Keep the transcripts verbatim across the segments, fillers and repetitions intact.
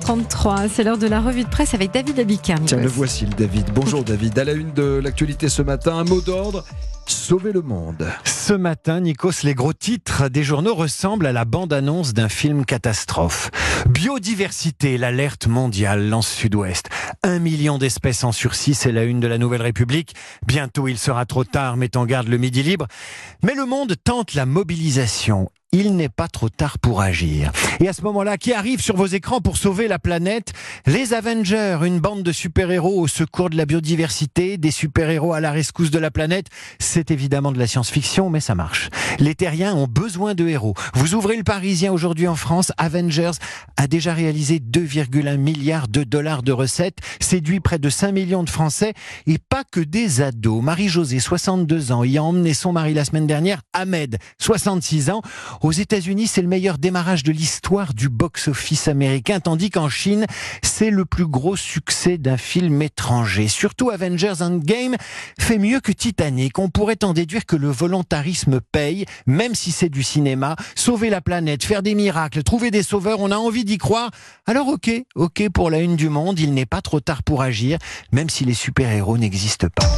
trente-trois, c'est l'heure de la revue de presse avec David Abiker. Tiens, le voici le David. Bonjour David. À la une de l'actualité ce matin, un mot d'ordre: sauver le monde. Ce matin, Nikos, les gros titres des journaux ressemblent à la bande-annonce d'un film catastrophe. Biodiversité, l'alerte mondiale lance Sud-Ouest. Un million d'espèces en sursis, c'est la une de la Nouvelle République. Bientôt, il sera trop tard, met en garde le Midi Libre. Mais le monde tente la mobilisation. Il n'est pas trop tard pour agir. Et à ce moment-là, qui arrive sur vos écrans pour sauver la planète? Les Avengers, une bande de super-héros au secours de la biodiversité, des super-héros à la rescousse de la planète. C'est évidemment de la science-fiction, mais ça marche. Les terriens ont besoin de héros. Vous ouvrez le Parisien aujourd'hui en France, Avengers a déjà réalisé deux virgule un milliards de dollars de recettes, séduit près de cinq millions de Français, et pas que des ados. Marie-Josée, soixante-deux ans, y a emmené son mari la semaine dernière, Ahmed, soixante-six ans. Aux États-Unis, c'est le meilleur démarrage de l'histoire du box-office américain, tandis qu'en Chine, c'est le plus gros succès d'un film étranger. Surtout, Avengers Endgame fait mieux que Titanic. On pourrait en déduire que le volontarisme paye, même si c'est du cinéma. Sauver la planète, faire des miracles, trouver des sauveurs, on a envie d'y croire. Alors ok, ok pour la une du Monde, il n'est pas trop tard pour agir, même si les super-héros n'existent pas.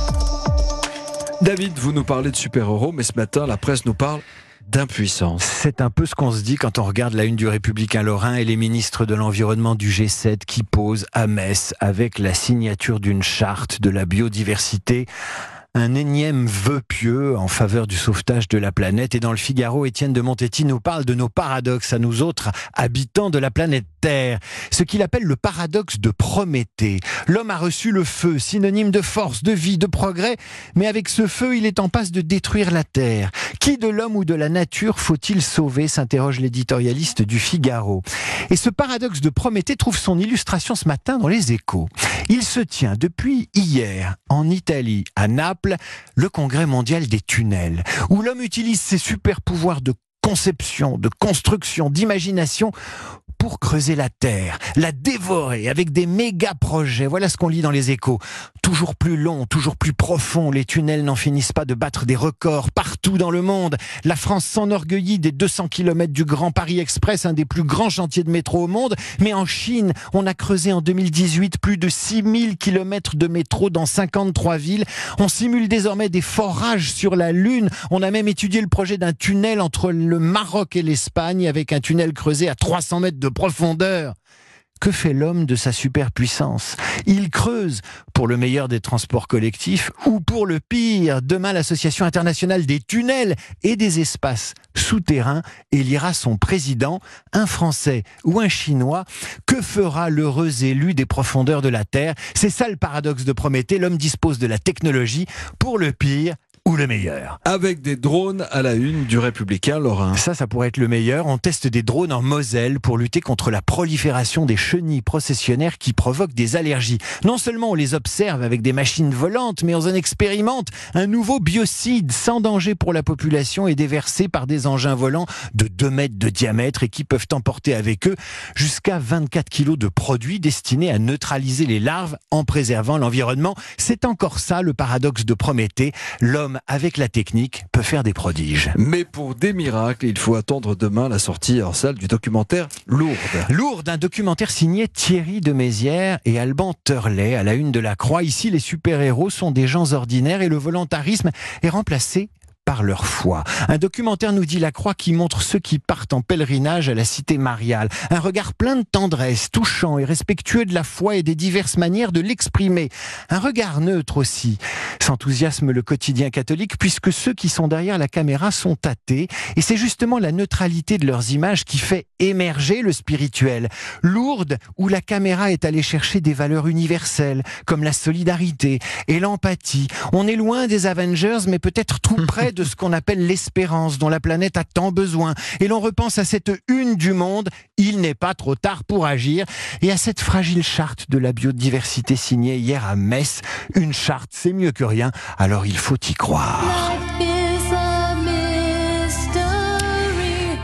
David, vous nous parlez de super-héros, mais ce matin, la presse nous parle d'impuissance. C'est un peu ce qu'on se dit quand on regarde la une du Républicain Lorrain et les ministres de l'Environnement du G sept qui posent à Metz avec la signature d'une charte de la biodiversité. Un énième vœu pieux en faveur du sauvetage de la planète. Et dans le Figaro, Étienne de Montetti nous parle de nos paradoxes à nous autres habitants de la planète Terre. Ce qu'il appelle le paradoxe de Prométhée. L'homme a reçu le feu, synonyme de force, de vie, de progrès. Mais avec ce feu, il est en passe de détruire la Terre. Qui de l'homme ou de la nature faut-il sauver, s'interroge l'éditorialiste du Figaro. Et ce paradoxe de Prométhée trouve son illustration ce matin dans les Échos. Il se tient depuis hier en Italie, à Naples, le congrès mondial des tunnels, où l'homme utilise ses super pouvoirs de conception, de construction, d'imagination pour creuser la terre, la dévorer avec des méga projets. Voilà ce qu'on lit dans les Échos. Toujours plus longs, toujours plus profonds, les tunnels n'en finissent pas de battre des records partout dans le monde. La France s'enorgueillit des deux cents kilomètres du Grand Paris Express, un des plus grands chantiers de métro au monde. Mais en Chine, on a creusé en deux mille dix-huit plus de six mille kilomètres de métro dans cinquante-trois villes. On simule désormais des forages sur la Lune. On a même étudié le projet d'un tunnel entre le Maroc et l'Espagne avec un tunnel creusé à trois cents mètres de profondeur. Que fait l'homme de sa superpuissance? Il creuse pour le meilleur des transports collectifs ou pour le pire. Demain, l'Association internationale des tunnels et des espaces souterrains élira son président, un Français ou un Chinois. Que fera l'heureux élu des profondeurs de la Terre? C'est ça le paradoxe de Prométhée. L'homme dispose de la technologie pour le pire ou le meilleur. Avec des drones à la une du Républicain Lorrain. Ça, ça pourrait être le meilleur. On teste des drones en Moselle pour lutter contre la prolifération des chenilles processionnaires qui provoquent des allergies. Non seulement on les observe avec des machines volantes, mais on en expérimente un nouveau biocide sans danger pour la population et déversé par des engins volants de deux mètres de diamètre et qui peuvent emporter avec eux jusqu'à vingt-quatre kilos de produits destinés à neutraliser les larves en préservant l'environnement. C'est encore ça le paradoxe de Prométhée. L'homme avec la technique, peut faire des prodiges. Mais pour des miracles, il faut attendre demain la sortie en salle du documentaire Lourdes. Lourdes, un documentaire signé Thierry de Mézières et Alban Turlet à la une de la Croix. Ici, les super-héros sont des gens ordinaires et le volontarisme est remplacé par leur foi. Un documentaire, nous dit la Croix, qui montre ceux qui partent en pèlerinage à la cité mariale. Un regard plein de tendresse, touchant et respectueux de la foi et des diverses manières de l'exprimer. Un regard neutre aussi. S'enthousiasme le quotidien catholique puisque ceux qui sont derrière la caméra sont athées et c'est justement la neutralité de leurs images qui fait émerger le spirituel. Lourdes, où la caméra est allée chercher des valeurs universelles comme la solidarité et l'empathie. On est loin des Avengers mais peut-être tout près de ce qu'on appelle l'espérance dont la planète a tant besoin. Et l'on repense à cette une du Monde, il n'est pas trop tard pour agir, et à cette fragile charte de la biodiversité signée hier à Metz. Une charte, c'est mieux que rien, alors il faut y croire.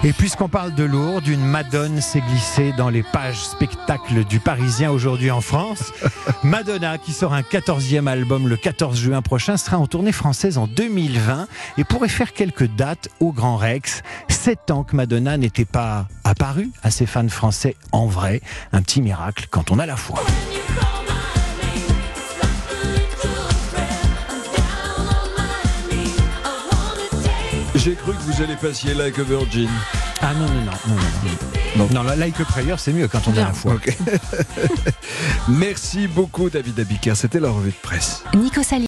Et puisqu'on parle de Lourdes, une Madone s'est glissée dans les pages spectacles du Parisien aujourd'hui en France. Madonna, qui sort un quatorzième album le quatorze juin prochain, sera en tournée française en deux mille vingt et pourrait faire quelques dates au Grand Rex. Sept ans que Madonna n'était pas apparue à ses fans français en vrai. Un petit miracle quand on a la foi. J'ai cru que vous allez passer Like a Virgin. Ah non, non, non. Non, non, non. non la Like a Prayer, c'est mieux quand on a la foi. Okay. Merci beaucoup David Abiker, c'était la revue de presse. Nico Sali.